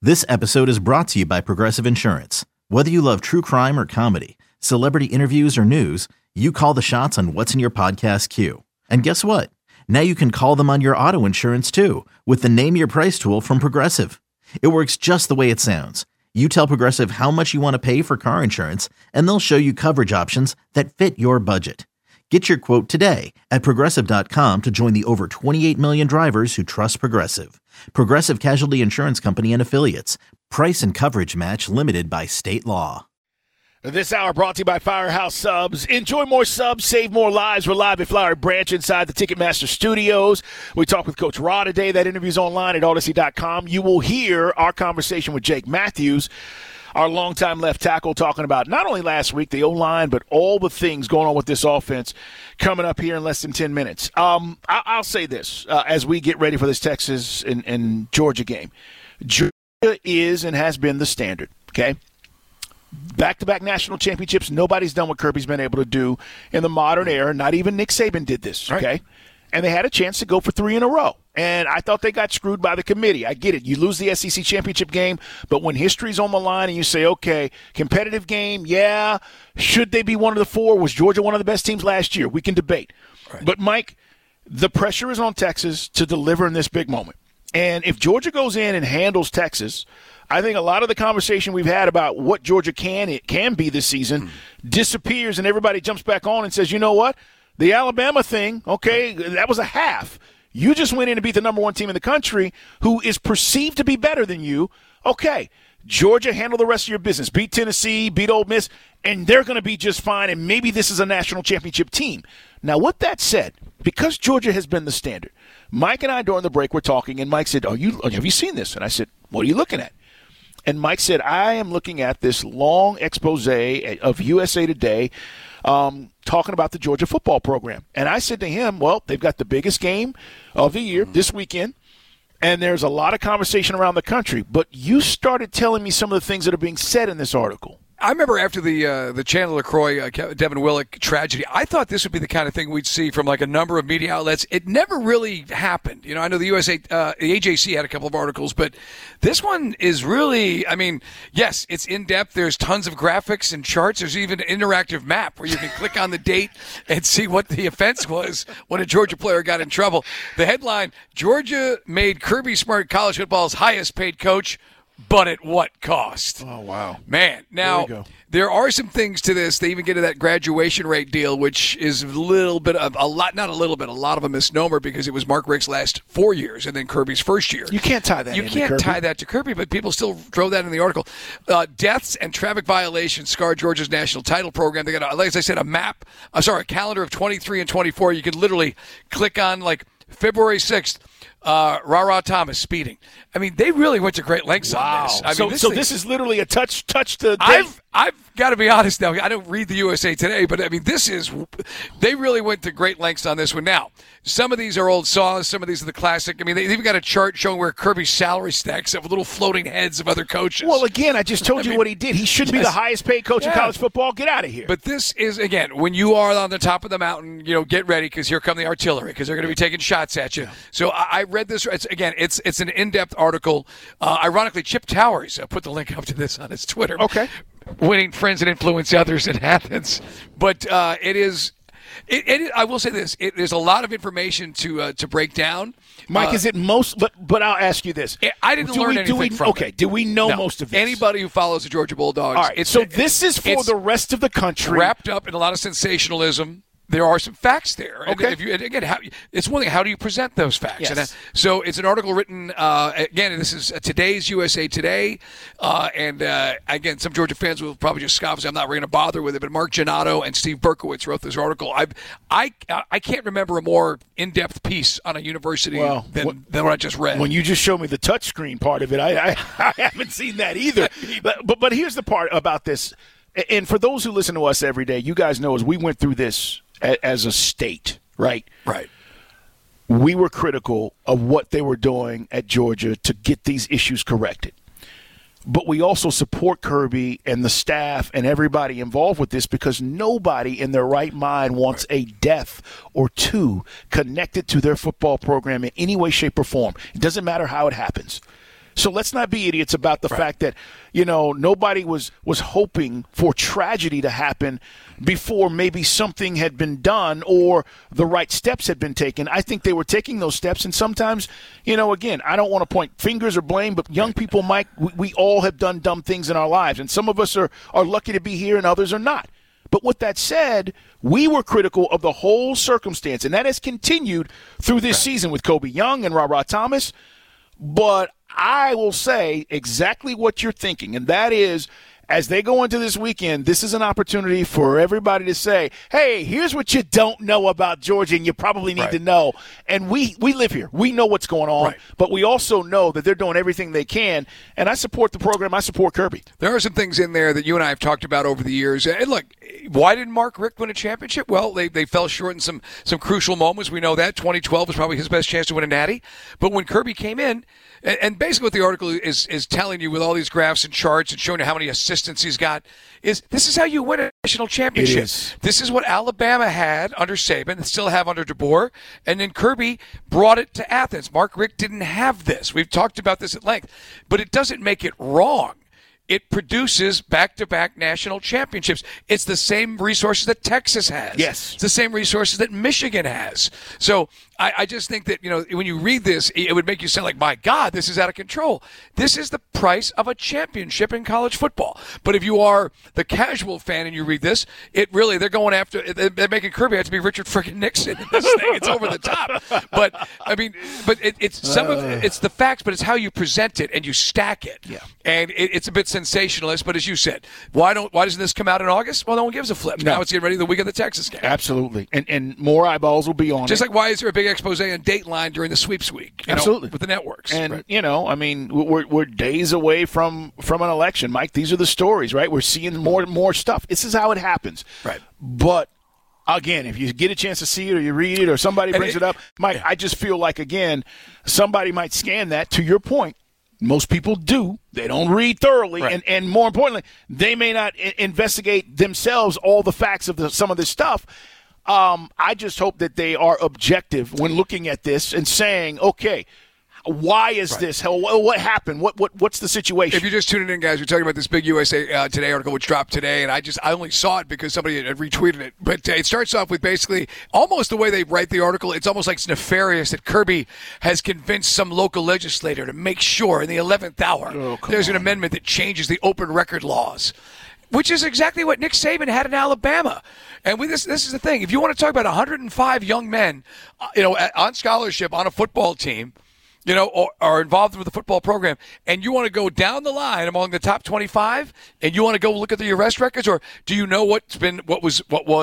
This episode is brought to you by Progressive Insurance. Whether you love true crime or comedy, celebrity interviews or news, you call the shots on what's in your podcast queue. And guess what? Now you can call them on your auto insurance too with the Name Your Price tool from Progressive. It works just the way it sounds. You tell Progressive how much you want to pay for car insurance, and they'll show you coverage options that fit your budget. Get your quote today at Progressive.com to join the over 28 million drivers who trust Progressive. Progressive Casualty Insurance Company and Affiliates. Price and coverage match limited by state law. This hour brought to you by Firehouse Subs. Enjoy more subs, save more lives. We're live at Flowery Branch inside the Ticketmaster Studios. We talked with Coach Raw today. That interview's online at Odyssey.com. You will hear our conversation with Jake Matthews, our longtime left tackle, talking about not only last week, the O-line, but all the things going on with this offense coming up here in less than 10 minutes. I'll say this as we get ready for this Texas and Georgia game. Georgia is and has been the standard, okay? Back-to-back national championships, nobody's done what Kirby's been able to do in the modern era. Not even Nick Saban did this, okay? Right. And they had a chance to go for 3 in a row. And I thought they got screwed by the committee. I get it. You lose the SEC championship game, but when history's on the line and you say, okay, competitive game, yeah, should they be one of the 4? Was Georgia one of the best teams last year? We can debate. Right. But, Mike, the pressure is on Texas to deliver in this big moment. And if Georgia goes in and handles Texas, I think a lot of the conversation we've had about what Georgia can be this season disappears, and everybody jumps back on and says, you know what? The Alabama thing, okay, that was a half. You just went in and beat the number 1 team in the country who is perceived to be better than you. Okay, Georgia, handle the rest of your business. Beat Tennessee, beat Ole Miss, and they're going to be just fine, and maybe this is a national championship team. Now, with that said, because Georgia has been the standard, Mike and I during the break were talking, and Mike said, have you seen this? And I said, what are you looking at? And Mike said, I am looking at this long expose of USA Today talking about the Georgia football program. And I said to him, well, they've got the biggest game of the year this weekend, and there's a lot of conversation around the country. But you started telling me some of the things that are being said in this article. I remember after the Chandler Croy, Devin Willock tragedy, I thought this would be the kind of thing we'd see from like a number of media outlets. It never really happened. You know, I know the AJC had a couple of articles, but this one is really, I mean, yes, it's in-depth. There's tons of graphics and charts. There's even an interactive map where you can click on the date and see what the offense was when a Georgia player got in trouble. The headline, Georgia made Kirby Smart college football's highest paid coach, but at what cost? Oh, wow. Man, now, there are some things to this. They even get to that graduation rate deal, which is a little bit of a lot of a misnomer because it was Mark Richt's last 4 years and then Kirby's first year. You can't tie that tie that to Kirby, but people still throw that in the article. Deaths and traffic violations scarred Georgia's national title program. They got, like I said, a calendar of 23 and 24. You could literally click on, like, February 6th. Ra Thomas speeding. I mean, they really went to great lengths on this. I mean, this is literally a touch the. I've got to be honest now. I don't read the USA Today, but I mean, they really went to great lengths on this one. Now, some of these are old saws. Some of these are the classic. I mean, they even got a chart showing where Kirby's salary stacks up with little floating heads of other coaches. Well, again, I just told you what he did. He should be the highest paid coach in college football. Get out of here. But this is, again, when you are on the top of the mountain, get ready because here come the artillery because they're going to be taking shots at you. Yeah. So I read this. It's an in-depth article. Ironically, Chip Towers put the link up to this on his Twitter. Okay. Winning friends and influence others in Athens. But it is. I will say this: there's a lot of information to break down. Mike, is it most? But I'll ask you this: I didn't learn anything from it. Okay, do we know most of this? Anybody who follows the Georgia Bulldogs. All right. So this is for the rest of the country, wrapped up in a lot of sensationalism. There are some facts there. Okay. It's one thing. How do you present those facts? Yes. And, so it's an article written, again, this is today's USA Today. Again, some Georgia fans will probably just scoff and say, I'm not going to bother with it. But Mark Giannotto and Steve Berkowitz wrote this article. I can't remember a more in-depth piece on a university than what I just read. When you just showed me the touchscreen part of it, I haven't seen that either. But here's the part about this. And for those who listen to us every day, you guys know as we went through this as a state, right? Right. We were critical of what they were doing at Georgia to get these issues corrected. But we also support Kirby and the staff and everybody involved with this because nobody in their right mind wants a death or two connected to their football program in any way, shape, or form. It doesn't matter how it happens. So let's not be idiots about the fact that, nobody was hoping for tragedy to happen before maybe something had been done or the right steps had been taken. I think they were taking those steps, and sometimes, again, I don't want to point fingers or blame, but young people, Mike, we all have done dumb things in our lives, and some of us are lucky to be here and others are not. But with that said, we were critical of the whole circumstance, and that has continued through this season with Kobe Young and Ra Thomas. But I will say exactly what you're thinking, and that is, as they go into this weekend, this is an opportunity for everybody to say, hey, here's what you don't know about Georgia and you probably need to know. And we live here. We know what's going on, but we also know that they're doing everything they can. And I support the program. I support Kirby. There are some things in there that you and I have talked about over the years. And look, why didn't Mark Richt win a championship? Well, they fell short in some crucial moments. We know that. 2012 was probably his best chance to win a natty. But when Kirby came in, and basically what the article is telling you with all these graphs and charts and showing you how many assistants he's got is this is how you win a national championship. This is what Alabama had under Saban and still have under DeBoer, and then Kirby brought it to Athens. Mark Richt didn't have this. We've talked about this at length, but it doesn't make it wrong. It produces back-to-back national championships. It's the same resources that Texas has. Yes. It's the same resources that Michigan has. So I just think that, when you read this, it would make you sound like, my God, this is out of control. This is the price of a championship in college football. But if you are the casual fan and you read this, they're going after, they're making Kirby have to be Richard frickin' Nixon in this thing. It's over the top. But it's the facts, but it's how you present it and you stack it. Yeah. And it's a bit sensationalist, but as you said, why doesn't this come out in August? Well, no one gives a flip. No. Now it's getting ready the week of the Texas game. Absolutely. And more eyeballs will be on Just it. like why is there a big expose on Dateline during the sweeps week? Absolutely. With the networks. And, we're days away from an election, Mike. These are the stories, right? We're seeing more and more stuff. This is how it happens. Right. But, again, if you get a chance to see it or you read it or somebody brings it up, Mike, I just feel like, again, somebody might scan that, to your point. Most people do. They don't read thoroughly. Right. And more importantly, they may not investigate themselves all the facts of some of this stuff. I just hope that they are objective when looking at this and saying, okay, why is this? What happened? What's the situation? If you're just tuning in, guys, we're talking about this big USA Today article which dropped today, and I only saw it because somebody had retweeted it. But it starts off with basically almost the way they write the article. It's almost like it's nefarious that Kirby has convinced some local legislator to make sure in the 11th hour there's an amendment that changes the open record laws. Which is exactly what Nick Saban had in Alabama. And this is the thing. If you want to talk about 105 young men, on scholarship on a football team, or are involved with the football program, and you want to go down the line among the top 25, and you want to go look at the arrest records, or do you know what was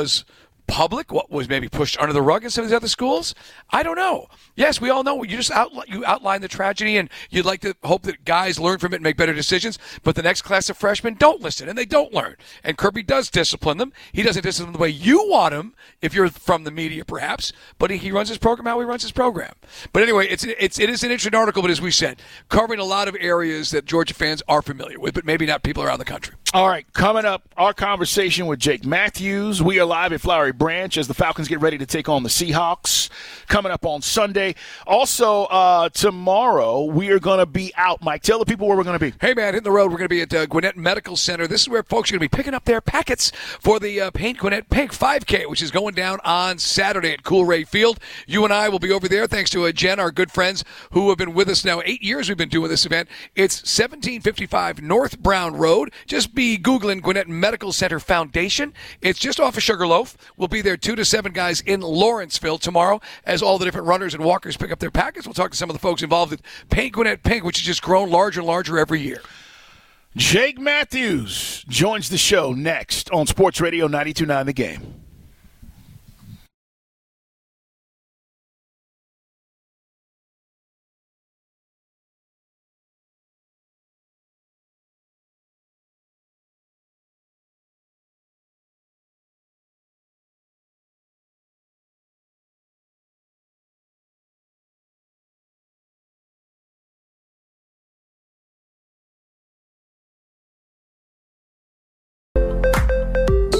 public, what was maybe pushed under the rug in some of these other schools? I don't know. Yes, we all know. You just outline the tragedy, and you'd like to hope that guys learn from it and make better decisions, but the next class of freshmen don't listen, and they don't learn. And Kirby does discipline them. He doesn't discipline them the way you want him, if you're from the media perhaps, but he runs his program how he runs his program. But anyway, it is an interesting article, but as we said, covering a lot of areas that Georgia fans are familiar with, but maybe not people around the country. All right, coming up, our conversation with Jake Matthews. We are live at Flowery Branch as the Falcons get ready to take on the Seahawks. Coming up on Sunday. Also, tomorrow, we are going to be out. Mike, tell the people where we're going to be. Hey, man, hitting the road. We're going to be at Gwinnett Medical Center. This is where folks are going to be picking up their packets for the Paint Gwinnett Pink 5K, which is going down on Saturday at Coolray Field. You and I will be over there, thanks to Jen, our good friends, who have been with us now 8 years we've been doing this event. It's 1755 North Brown Road. Just be Googling Gwinnett Medical Center Foundation. It's just off of Sugarloaf. We'll be there 2 to 7 guys in Lawrenceville tomorrow as all the different runners and walkers pick up their packets. We'll talk to some of the folks involved at Paint Gwinnett Pink, which has just grown larger and larger every year. Jake Matthews joins the show next on Sports Radio 92.9 The Game.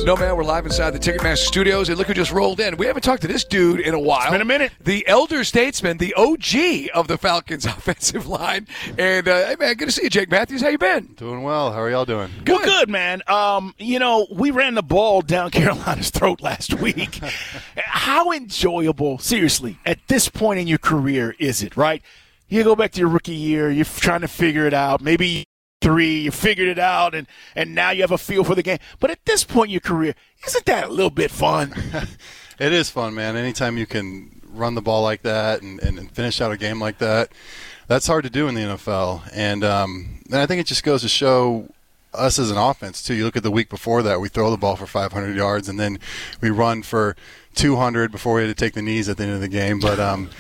No, man, we're live inside the Ticketmaster studios, and look who just rolled in. We haven't talked to this dude in a while. It's been a minute. The elder statesman, the OG of the Falcons offensive line. And, hey, man, good to see you, Jake Matthews. How you been? Doing well. How are y'all doing? Good. Well, good, man. We ran the ball down Carolina's throat last week. How enjoyable, seriously, at this point in your career is it, right? You go back to your rookie year, you're trying to figure it out. Maybe 3, you figured it out, and now you have a feel for the game. But at this point in your career, isn't that a little bit fun? It is fun, man. Anytime you can run the ball like that and finish out a game like that, that's hard to do in the NFL. And I think it just goes to show us as an offense, too. You look at the week before that, we throw the ball for 500 yards, and then we run for 200 before we had to take the knees at the end of the game. But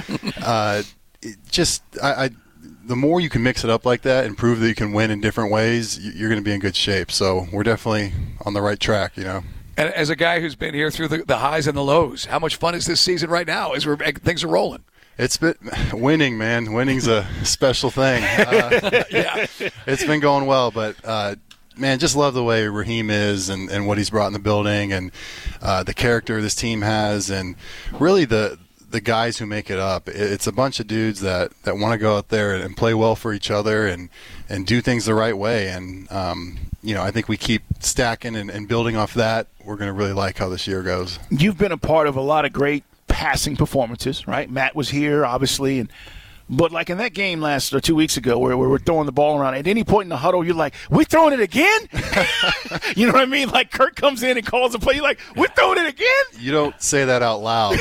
the more you can mix it up like that and prove that you can win in different ways, you're going to be in good shape. So we're definitely on the right track, you know. And as a guy who's been here through the highs and the lows, how much fun is this season right now as things are rolling? It's been winning, man. Winning's a special thing. Yeah, it's been going well, but man, just love the way Raheem is and what he's brought in the building and the character this team has, and really the guys who make it up. It's a bunch of dudes that want to go out there and play well for each other and do things the right way. And, I think we keep stacking and building off that. We're going to really like how this year goes. You've been a part of a lot of great passing performances, right? Matt was here, obviously, but like in that game 2 weeks ago where we're throwing the ball around, at any point in the huddle, you're like, we're throwing it again? You know what I mean? Like Kirk comes in and calls a play. You're like, we're throwing it again? You don't say that out loud,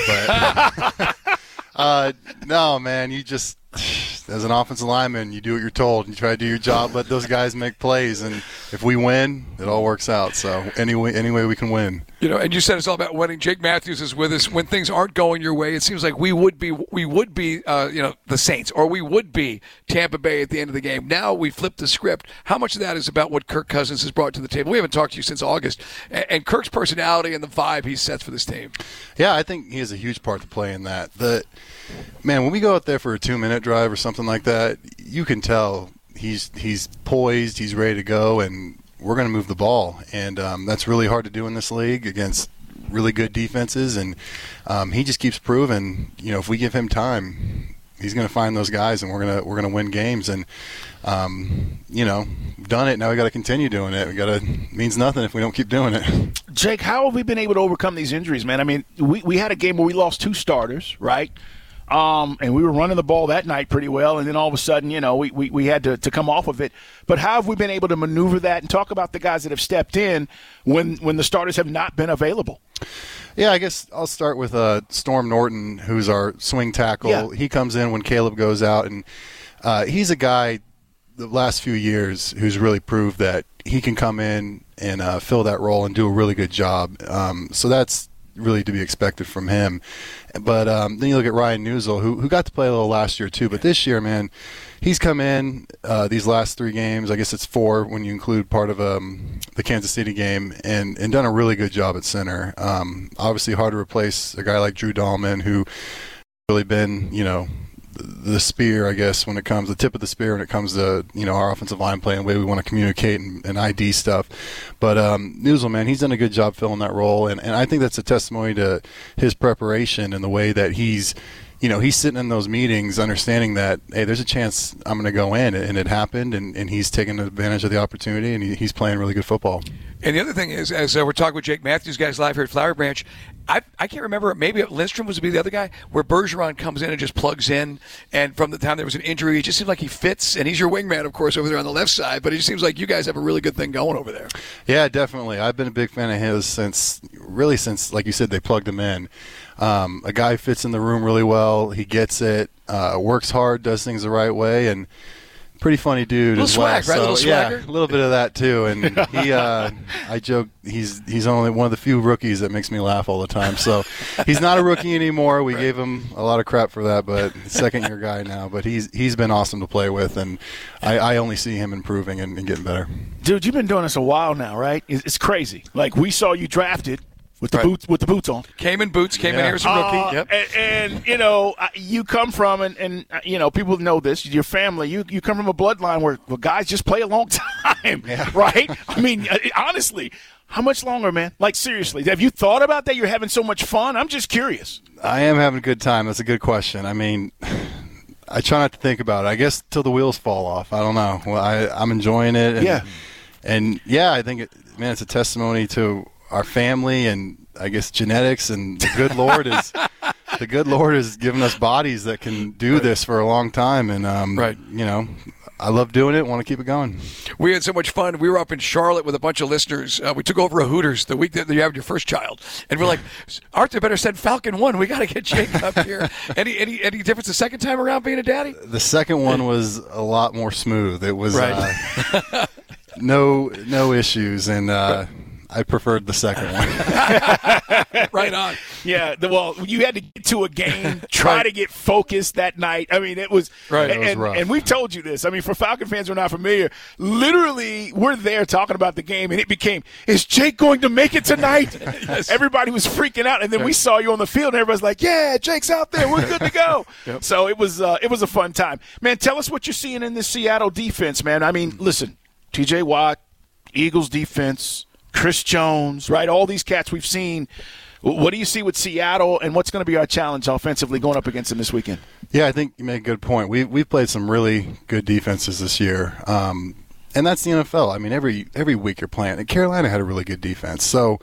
but no, man, you just – as an offensive lineman, you do what you're told. You try to do your job, let those guys make plays, and if we win, it all works out. So any way we can win. And you said it's all about winning. Jake Matthews is with us. When things aren't going your way, it seems like we would be the Saints, or we would be Tampa Bay at the end of the game. Now we flip the script. How much of that is about what Kirk Cousins has brought to the table? We haven't talked to you since August, and Kirk's personality and the vibe he sets for this team. Yeah, I think he has a huge part to play in that. Man, when we go out there for a 2-minute drive or something like that, you can tell he's poised, he's ready to go, and we're going to move the ball. And that's really hard to do in this league against really good defenses. And he just keeps proving, if we give him time, he's going to find those guys, and we're going to win games. And we've done it. Now we got to continue doing it. Means nothing if we don't keep doing it. Jake, how have we been able to overcome these injuries, man? I mean, we had a game where we lost 2 starters, right? And we were running the ball that night pretty well, and then all of a sudden, we had to come off of it. But how have we been able to maneuver that and talk about the guys that have stepped in when the starters have not been available? Yeah, I guess I'll start with Storm Norton, who's our swing tackle. Yeah. He comes in when Caleb goes out, and he's a guy the last few years who's really proved that he can come in and fill that role and do a really good job. So that's really to be expected from him. But then you look at Ryan Newsel, who got to play a little last year too. But this year, man, he's come in these last 3 games. I guess it's 4 when you include part of the Kansas City game, and done a really good job at center. Obviously hard to replace a guy like Drew Dahlman, who really been, the spear, I guess, when it comes, the tip of the spear when it comes to, our offensive line play and the way we want to communicate and ID stuff. But Newsel, man, he's done a good job filling that role, and I think that's a testimony to his preparation and the way that he's sitting in those meetings understanding that, hey, there's a chance I'm going to go in, and it happened, and he's taking advantage of the opportunity, and he's playing really good football. And the other thing is, as we're talking with Jake Matthews, guys live here at Flower Branch, I can't remember, maybe Lindstrom was to be the other guy, where Bergeron comes in and just plugs in, and from the time there was an injury, it just seems like he fits, and he's your wingman, of course, over there on the left side, but it just seems like you guys have a really good thing going over there. Yeah, definitely. I've been a big fan of his since, like you said, they plugged him in. A guy fits in the room really well. He gets it, works hard, does things the right way, and pretty funny dude as well. Swag, right? So, little swagger? Yeah, a little bit of that too. And I joke, he's only one of the few rookies that makes me laugh all the time. So he's not a rookie anymore. We gave him a lot of crap for that, but second-year guy now. But he's been awesome to play with, and I only see him improving and getting better. Dude, you've been doing this a while now, right? It's crazy. Like, we saw you drafted with the boots on. Came in boots, came in here as a rookie. Yep. And you come from, and people know this, your family, you come from a bloodline where guys just play a long time, right? I mean, honestly, How much longer, man? Like, seriously, have you thought about that? You're having so much fun. I'm just curious. I am having a good time. That's a good question. I mean, I try not to think about it. I guess till the wheels fall off. I don't know. Well, I'm enjoying it. And, I think, it's a testimony to our family and, I guess, genetics. And the good Lord has given us bodies that can do this for a long time. And, I love doing it. Want to keep it going. We had so much fun. We were up in Charlotte with a bunch of listeners. We took over a Hooters the week that you had your first child, and we're like, Arthur better send Falcon 1. We got to get Jake up here. Any difference the second time around being a daddy? The second one was a lot more smooth. It was no issues, and I preferred the second one. Right on. Yeah, well, you had to get to a game, try to get focused that night. I mean, it was right. It was rough. And we've told you this. I mean, for Falcon fans who are not familiar, literally we're there talking about the game, and it became, is Jake going to make it tonight? Yes. Everybody was freaking out, and then we saw you on the field, and everybody's like, yeah, Jake's out there. We're good to go. Yep. So it was a fun time. Man, tell us what you're seeing in this Seattle defense, man. I mean, listen, T.J. Watt, Eagles defense, Chris Jones, right? All these cats we've seen. What do you see with Seattle, and what's going to be our challenge offensively going up against them this weekend? Yeah, I think you make a good point. We've played some really good defenses this year, and that's the NFL. I mean, every week you're playing. And Carolina had a really good defense. So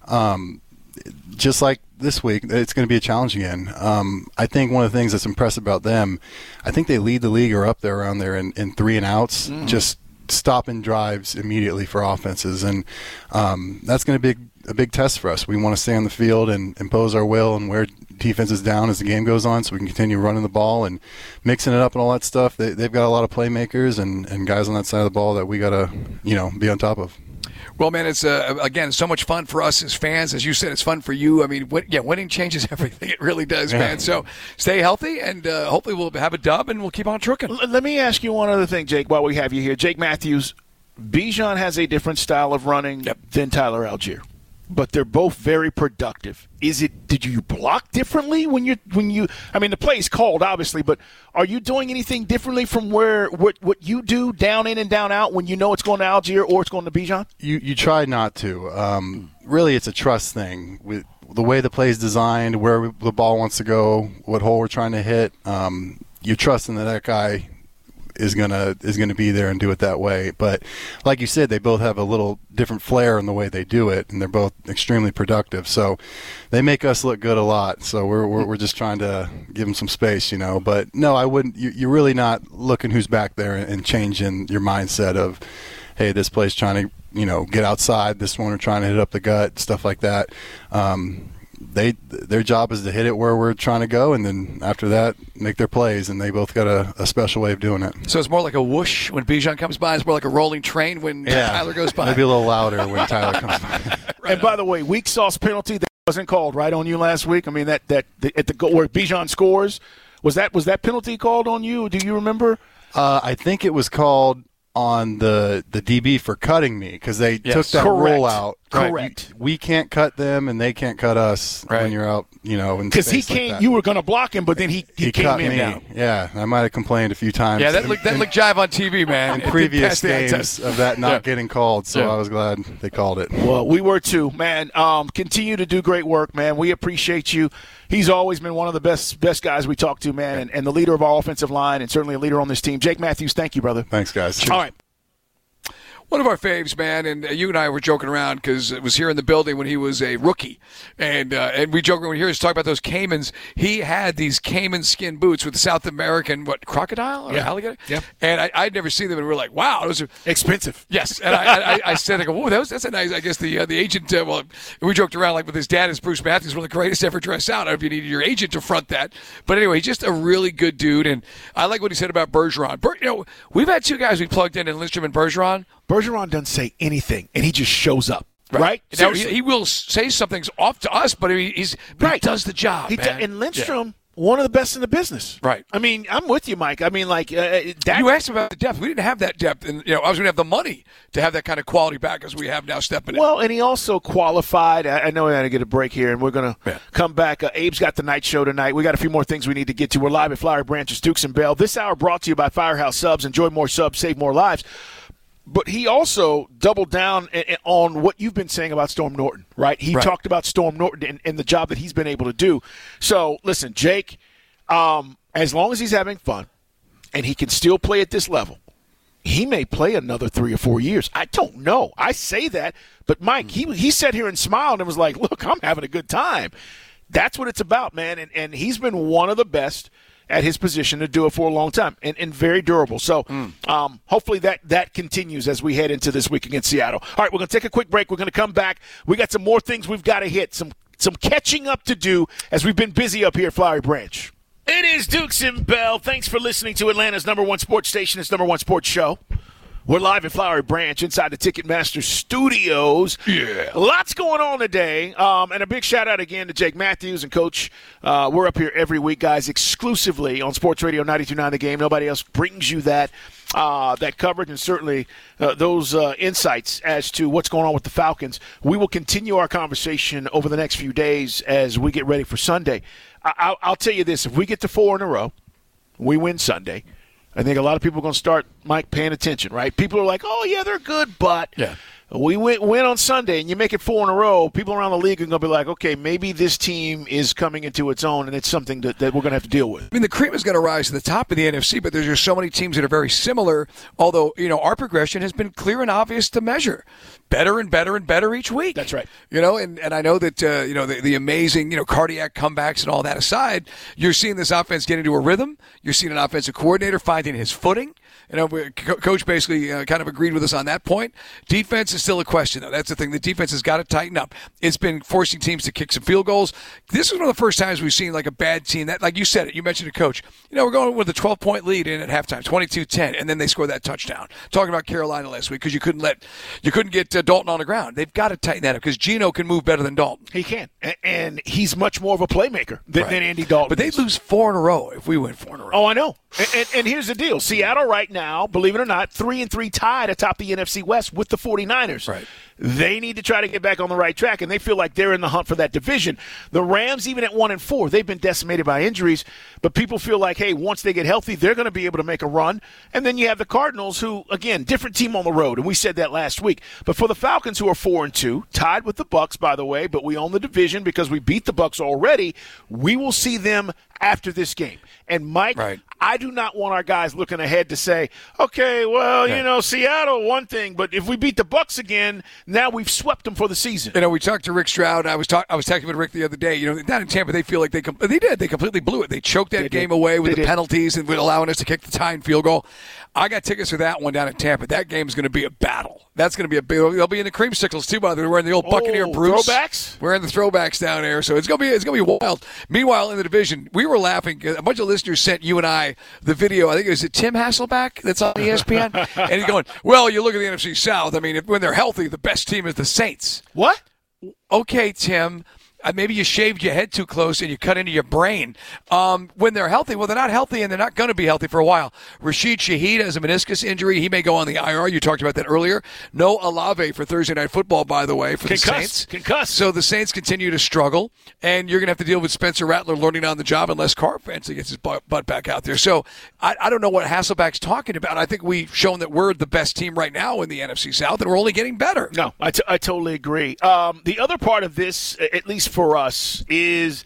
just like this week, it's going to be a challenge again. I think one of the things that's impressive about them, I think they lead the league or up there around there in 3-and-outs, just stopping drives immediately for offenses, and that's going to be a big test for us. We want to stay on the field and impose our will and wear defenses down as the game goes on, so we can continue running the ball and mixing it up and all that stuff. They've got a lot of playmakers and guys on that side of the ball that we got to be on top of. Well, man, it's, again, so much fun for us as fans. As you said, it's fun for you. I mean, winning changes everything. It really does, man. So stay healthy, and hopefully we'll have a dub, and we'll keep on trucking. Let me ask you one other thing, Jake, while we have you here. Jake Matthews, Bijan has a different style of running than Tyler Algier, but they're both very productive. Did you block differently when you I mean, the play's called, obviously, but are you doing anything differently from what you do down in and down out when you know it's going to Algier or it's going to Bijan? You try not to. Really, it's a trust thing. With the way the play is designed, where the ball wants to go, what hole we're trying to hit, you're trusting that guy is gonna be there and do it that way. But like you said, they both have a little different flair in the way they do it, and they're both extremely productive. So they make us look good a lot. So we're just trying to give them some space, But no, I wouldn't. You're really not looking who's back there and changing your mindset of, hey, this play's trying to get outside. This one we're trying to hit up the gut, stuff like that. Their job is to hit it where we're trying to go, and then after that, make their plays, and they both got a special way of doing it. So it's more like a whoosh when Bijan comes by. It's more like a rolling train when Tyler goes by. Maybe a little louder when Tyler comes by. And by the way, weak sauce penalty that wasn't called right on you last week. I mean, that at the goal where Bijan scores, was that penalty called on you? Do you remember? I think it was called on the DB for cutting me because they took that roll out. Correct. We can't cut them, and they can't cut us when you're out, because he came, like you were going to block him, but then he came cut in me. down. Yeah, I might have complained a few times. Yeah, that looked jive on TV, man. In previous games of that not getting called, so I was glad they called it. Well, we were too, man. Continue to do great work, man. We appreciate you. He's always been one of the best guys we talk to, man, and the leader of our offensive line, and certainly a leader on this team. Jake Matthews, thank you, brother. Thanks, guys. Cheers. All right. One of our faves, man, and you and I were joking around because it was here in the building when he was a rookie, and we joke when we hear us talk about those caimans. He had these caiman skin boots with South American crocodile or alligator, and I'd never seen them, and we were like, wow, those are expensive. Yes, and I said, whoa, that's a nice. I guess the agent. Well, we joked around like with his dad as Bruce Matthews, one of the greatest ever dressed out. I don't know if you needed your agent to front that, but anyway, he's just a really good dude, and I like what he said about Bergeron. We've had two guys we plugged in Lindstrom and Bergeron. Bergeron doesn't say anything, and he just shows up, right? Now, he will say something's off to us, but he does the job, man. And Lindstrom, one of the best in the business. Right. I mean, I'm with you, Mike. I mean, like that. You asked about the depth. We didn't have that depth, and I was going to have the money to have that kind of quality back as we have now stepping in. Well, and he also qualified. I know we had to get a break here, and we're going to come back. Abe's got the night show tonight. We got a few more things we need to get to. We're live at Flowery Branch, Dukes and Bell. This hour brought to you by Firehouse Subs. Enjoy more subs, save more lives. But he also doubled down on what you've been saying about Storm Norton, right? He talked about Storm Norton and the job that he's been able to do. So, listen, Jake, as long as he's having fun and he can still play at this level, he may play another 3 or 4 years. I don't know. I say that, but Mike, he sat here and smiled and was like, look, I'm having a good time. That's what it's about, man, and he's been one of the best at his position to do it for a long time and very durable. So hopefully that continues as we head into this week against Seattle. All right, we're going to take a quick break. We're going to come back. We got some more things we've got to hit, some catching up to do as we've been busy up here at Flowery Branch. It is Dukes and Bell. Thanks for listening to Atlanta's #1 sports station, its #1 sports show. We're live at Flowery Branch inside the Ticketmaster Studios. Yeah. Lots going on today. And a big shout-out again to Jake Matthews and Coach. We're up here every week, guys, exclusively on Sports Radio 92.9 The Game. Nobody else brings you that coverage and certainly those insights as to what's going on with the Falcons. We will continue our conversation over the next few days as we get ready for Sunday. I'll tell you this. If we get to 4 in a row, we win Sunday, I think a lot of people are going to start, Mike, paying attention, right? People are like, oh, yeah, they're good, but we win on Sunday and you make it 4 in a row, people around the league are going to be like, okay, maybe this team is coming into its own and it's something that we're going to have to deal with. I mean, the cream is going to rise to the top of the NFC, but there's just so many teams that are very similar, although, our progression has been clear and obvious to measure. Better and better and better each week. That's right. And I know that, the amazing, cardiac comebacks and all that aside, you're seeing this offense get into a rhythm. You're seeing an offensive coordinator finding his footing. Coach basically kind of agreed with us on that point. Defense is still a question, though. That's the thing. The defense has got to tighten up. It's been forcing teams to kick some field goals. This is one of the first times we've seen like a bad team that, like you said it, you mentioned it, Coach. We're going with a 12-point lead in at halftime, 22-10, and then they score that touchdown. Talking about Carolina last week because you couldn't get Dalton on the ground. They've got to tighten that up because Geno can move better than Dalton. He can, and he's much more of a playmaker than Andy Dalton. But they lose 4 in a row if we win 4 in a row. Oh, I know. And here's the deal. Seattle right now, believe it or not, 3-3 tied atop the NFC West with the 49ers. Right. They need to try to get back on the right track, and they feel like they're in the hunt for that division. The Rams, even at 1-4, they've been decimated by injuries, but people feel like, hey, once they get healthy, they're going to be able to make a run. And then you have the Cardinals, who, again, different team on the road, and we said that last week. But for the Falcons, who are 4-2, tied with the Bucs, by the way, but we own the division because we beat the Bucs already, we will see them after this game. And, Mike, I do not want our guys looking ahead to say, okay, well, Seattle, one thing, but if we beat the Bucs again, now we've swept them for the season. We talked to Rick Stroud. I was talking with Rick the other day. Down in Tampa, they feel like they did. They completely blew it. They choked that game away with the penalties and with allowing us to kick the tying field goal. I got tickets for that one down in Tampa. That game's going to be a battle. That's going to be a big. They'll be in the creamsicles too. By the way, wearing the old Buccaneer Bruce throwbacks. Wearing the throwbacks down there, so it's going to be wild. Meanwhile, in the division, we were laughing. A bunch of listeners sent you and I the video. I think it was Tim Hasselback that's on ESPN, and he's going, "Well, you look at the NFC South. I mean, when they're healthy, the best team is the Saints." What? Okay, Tim. Maybe you shaved your head too close and you cut into your brain. When they're healthy, well, they're not healthy and they're not going to be healthy for a while. Rashid Shaheed has a meniscus injury. He may go on the IR. You talked about that earlier. No Olave for Thursday Night Football, by the way, for the Saints. Concussed. So the Saints continue to struggle, and you're going to have to deal with Spencer Rattler learning on the job unless Carr eventually gets his butt back out there. So I don't know what Hasselback's talking about. I think we've shown that we're the best team right now in the NFC South, and we're only getting better. No, I totally agree. The other part of this, at least for us, is,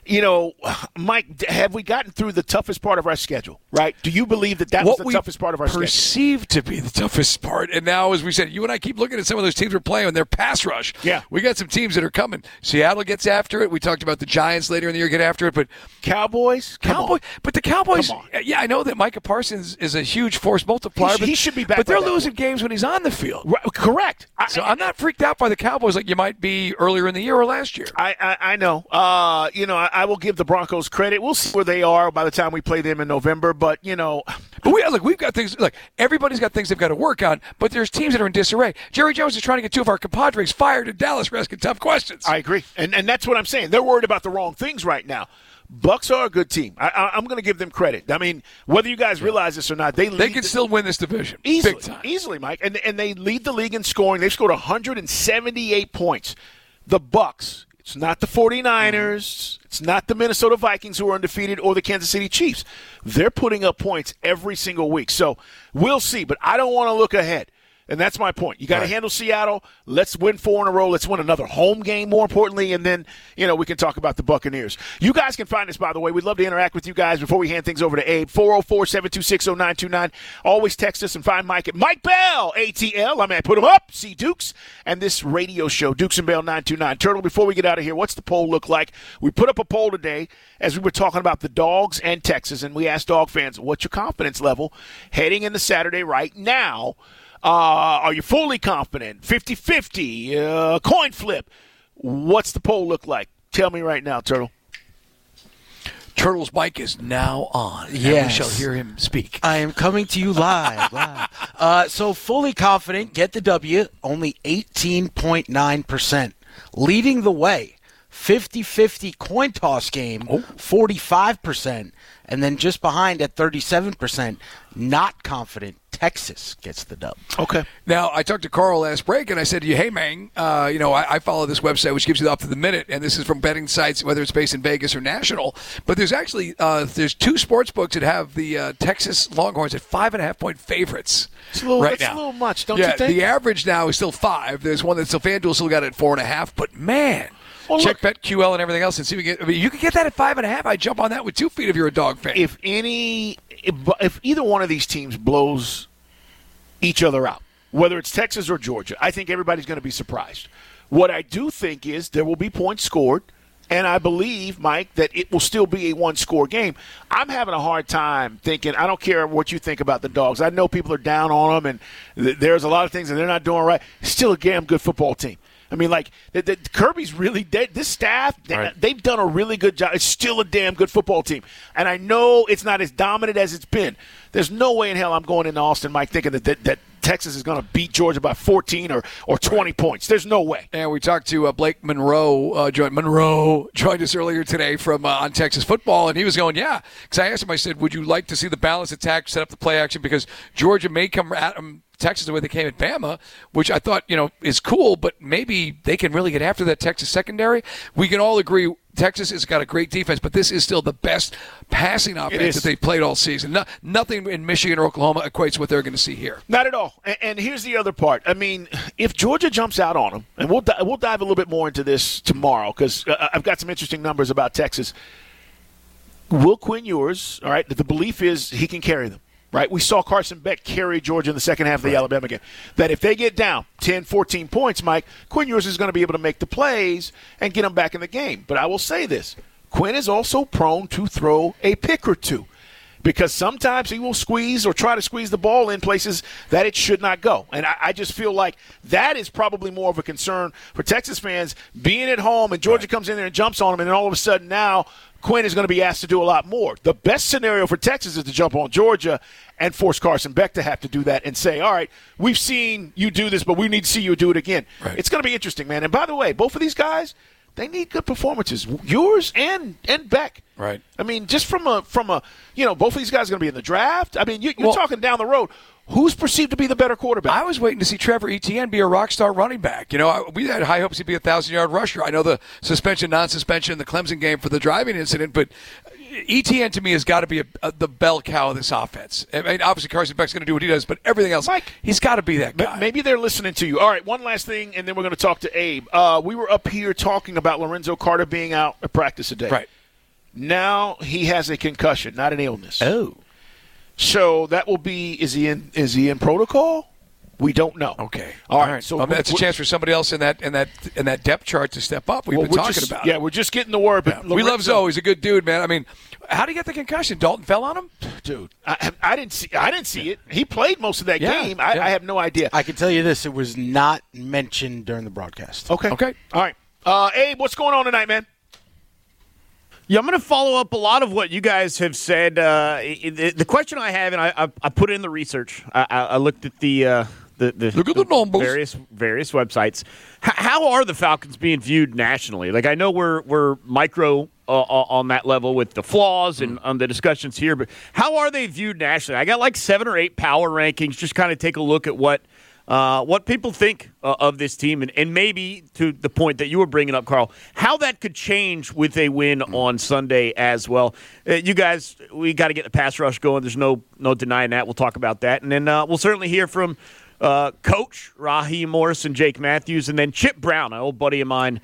Mike, have we gotten through the toughest part of our schedule, right? Do you believe that was the toughest part of our schedule? Perceived to be the toughest part. And now, as we said, you and I keep looking at some of those teams we're playing, their pass rush. Yeah. We got some teams that are coming. Seattle gets after it. We talked about the Giants later in the year get after it. But Cowboys? But the Cowboys, yeah, I know that Micah Parsons is a huge force multiplier. He should be back. But they're losing games when he's on the field. Right, correct. So I'm not freaked out by the Cowboys like you might be earlier in the year or last year. I know. I will give the Broncos credit. We'll see where they are by the time we play them in November. But we've got things. Look, everybody's got things they've got to work on. But there's teams that are in disarray. Jerry Jones is trying to get 2 of our compadres fired in Dallas for asking tough questions. I agree, and that's what I'm saying. They're worried about the wrong things right now. Bucs are a good team. I'm going to give them credit. I mean, whether you guys realize this or not, they can still win this division easily, big time. Easily, Mike. And they lead the league in scoring. They've scored 178 points. The Bucs. It's not the 49ers. It's not the Minnesota Vikings who are undefeated or the Kansas City Chiefs. They're putting up points every single week. So we'll see. But I don't want to look ahead. And that's my point. You got to handle Seattle. Let's win 4 in a row. Let's win another home game, more importantly, and then, we can talk about the Buccaneers. You guys can find us, by the way. We'd love to interact with you guys before we hand things over to Abe. 404-726-0929. Always text us and find Mike at Mike Bell, ATL. Put him up. See Dukes. And this radio show, Dukes and Bell 929. Turtle, before we get out of here, what's the poll look like? We put up a poll today as we were talking about the Dogs and Texas, and we asked Dog fans, what's your confidence level heading into Saturday right now? Are you fully confident? 50-50, coin flip. What's the poll look like? Tell me right now, Turtle. Turtle's mic is now on. Yes. And we shall hear him speak. I am coming to you live. So fully confident, get the W, only 18.9%. Leading the way, 50-50 coin toss game, 45%. And then just behind at 37%, not confident, Texas gets the dub. Okay. Now, I talked to Carl last break, and I said to you, hey, man, I follow this website, which gives you the up to the minute, and this is from betting sites, whether it's based in Vegas or national. But there's actually there's 2 sports books that have the Texas Longhorns at 5.5-point favorites It's right now. That's a little much, don't you think? The average now is still 5. There's one that's still FanDuel still got it at 4.5. But, man, check BetQL and everything else and see if we get. You can get that at 5.5. I'd jump on that with 2 feet if you're a Dog fan. If either one of these teams blows each other out, whether it's Texas or Georgia, I think everybody's going to be surprised. What I do think is there will be points scored, and I believe, Mike, that it will still be a one-score game. I'm having a hard time thinking, I don't care what you think about the Dogs. I know people are down on them, and there's a lot of things that they're not doing right. It's still a damn good football team. Kirby's really dead. This staff, they've done a really good job. It's still a damn good football team. And I know it's not as dominant as it's been. There's no way in hell I'm going into Austin, Mike, thinking that Texas is going to beat Georgia by 14 or 20 points. There's no way. And we talked to Blake Monroe. Joined us earlier today from on Texas football, and he was going, yeah. Because I asked him, I said, would you like to see the balanced attack set up the play action? Because Georgia may come at them Texas the way they came at Bama, which I thought, is cool, but maybe they can really get after that Texas secondary. We can all agree Texas has got a great defense, but this is still the best passing offense that they've played all season. Nothing in Michigan or Oklahoma equates what they're going to see here. Not at all. And here's the other part. If Georgia jumps out on them, and we'll dive a little bit more into this tomorrow because I've got some interesting numbers about Texas. Will Quinn Ewers, all right, the belief is he can carry them. Right, we saw Carson Beck carry Georgia in the second half of the Alabama game. That if they get down 10, 14 points, Mike, Quinn Ewers is going to be able to make the plays and get them back in the game. But I will say this, Quinn is also prone to throw a pick or two because sometimes he will squeeze or try to squeeze the ball in places that it should not go. And I just feel like that is probably more of a concern for Texas fans being at home and Georgia comes in there and jumps on them, and then all of a sudden now Quinn is going to be asked to do a lot more. The best scenario for Texas is to jump on Georgia and force Carson Beck to have to do that and say, all right, we've seen you do this, but we need to see you do it again. Right. It's going to be interesting, man. And by the way, both of these guys, they need good performances. Yours and Beck. Right. Just from a both of these guys are going to be in the draft. You're talking down the road. Who's perceived to be the better quarterback? I was waiting to see Trevor Etienne be a rock star running back. We had high hopes he'd be a 1,000-yard rusher. I know the suspension, non-suspension in the Clemson game for the driving incident, but Etienne to me has got to be the bell cow of this offense. Obviously Carson Beck's going to do what he does, but everything else, Mike, he's got to be that guy. Maybe they're listening to you. All right, one last thing, and then we're going to talk to Abe. We were up here talking about Lorenzo Carter being out at practice today. Right. Now he has a concussion, not an illness. Oh. So that will be – is he in protocol? We don't know. Okay. All right. So that's a chance for somebody else in that depth chart to step up. We've been talking about it. Yeah, we're just getting the word. Yeah. We love Zoe. He's a good dude, man. How did he get the concussion? Dalton fell on him? Dude, I didn't see it. He played most of that game. I have no idea. I can tell you this. It was not mentioned during the broadcast. Okay. All right. Abe, what's going on tonight, man? Yeah, I'm going to follow up a lot of what you guys have said. The question I have, and I put in the research. I looked at the look at the numbers. Various websites. How are the Falcons being viewed nationally? Like I know we're micro on that level with the flaws and on the discussions here, but how are they viewed nationally? I got like 7 or 8 power rankings. Just kind of take a look at what people think of this team, and maybe to the point that you were bringing up, Carl, how that could change with a win on Sunday as well. You guys, we got to get the pass rush going. There's no denying that. We'll talk about that, and then we'll certainly hear from Coach Raheem Morris and Jake Matthews, and then Chip Brown, an old buddy of mine.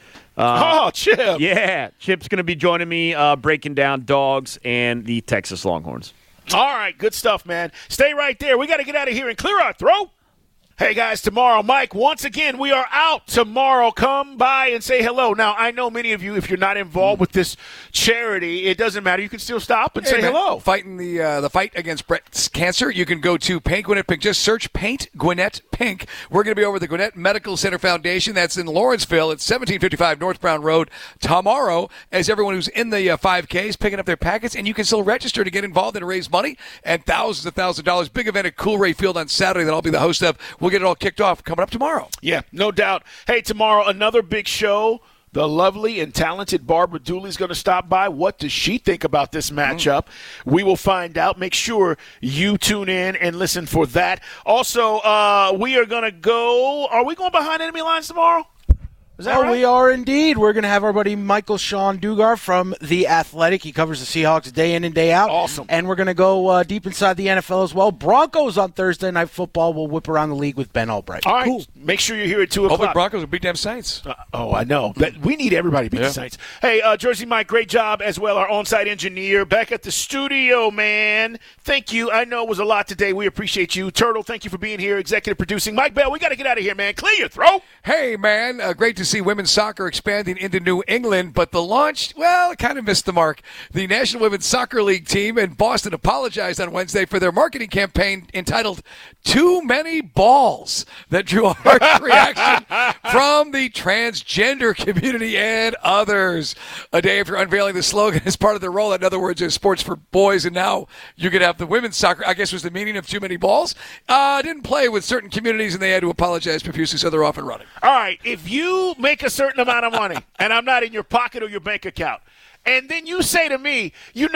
Chip. Yeah, Chip's going to be joining me breaking down Dogs and the Texas Longhorns. All right, good stuff, man. Stay right there. We got to get out of here and clear our throat. Hey, guys, tomorrow, Mike, once again, we are out tomorrow. Come by and say hello. Now, I know many of you, if you're not involved with this charity, it doesn't matter. You can still stop and say hello. Fighting the fight against breast cancer, you can go to Paint Gwinnett Pink. Just search Paint Gwinnett Pink. We're going to be over at the Gwinnett Medical Center Foundation. That's in Lawrenceville. It's 1755 North Brown Road tomorrow, as everyone who's in the 5K is picking up their packets, and you can still register to get involved and raise money and thousands of dollars. Big event at Coolray Field on Saturday that I'll be the host of. We'll get it all kicked off coming up tomorrow. Yeah, no doubt. Hey, tomorrow, another big show. The lovely and talented Barbara Dooley's going to stop by. What does she think about this matchup? We will find out. Make sure you tune in and listen for that. Also, we are going to go – are we going behind enemy lines tomorrow? Is that right? We are indeed. We're going to have our buddy Michael Sean Dugar from The Athletic. He covers the Seahawks day in and day out. Awesome. And we're going to go deep inside the NFL as well. Broncos on Thursday Night Football. We'll whip around the league with Ben Albright. All right. Cool. Make sure you're here at 2 o'clock. Hopefully Broncos will beat them Saints. I know. We need everybody to beat the Saints. Hey, Jersey Mike, great job as well. Our on-site engineer back at the studio, man. Thank you. I know it was a lot today. We appreciate you. Turtle, thank you for being here. Executive producing. Mike Bell, we got to get out of here, man. Clear your throat. Hey, man. Great to see women's soccer expanding into New England, but the launch, well, it kind of missed the mark. The National Women's Soccer League team in Boston apologized on Wednesday for their marketing campaign entitled Too Many Balls that drew a harsh reaction from the transgender community and others. A day after unveiling the slogan as part of their rollout, in other words, it's sports for boys, and now you could have the women's soccer, I guess was the meaning of Too Many Balls. Didn't play with certain communities, and they had to apologize profusely, so they're off and running. All right, if you make a certain amount of money and I'm not in your pocket or your bank account, and then you say to me,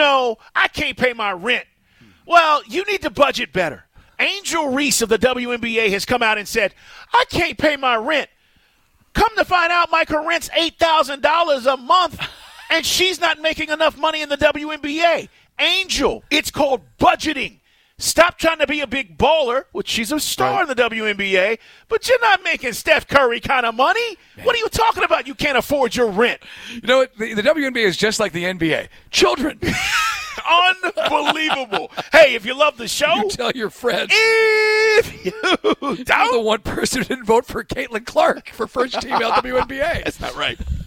I can't pay my rent, well, you need to budget better. Angel Reese of the WNBA has come out and said, I can't pay my rent. Come to find out, Mike, her rent's $8,000 a month, and she's not making enough money in the WNBA. Angel, it's called budgeting. Stop trying to be a big baller, which she's a star in the WNBA, but you're not making Steph Curry kind of money. Man. What are you talking about? You can't afford your rent. You know what? The WNBA is just like the NBA. Children. Unbelievable. Hey, if you love the show, you tell your friends. If you don't. You're the one person who didn't vote for Caitlin Clark for first team WNBA. That's not right.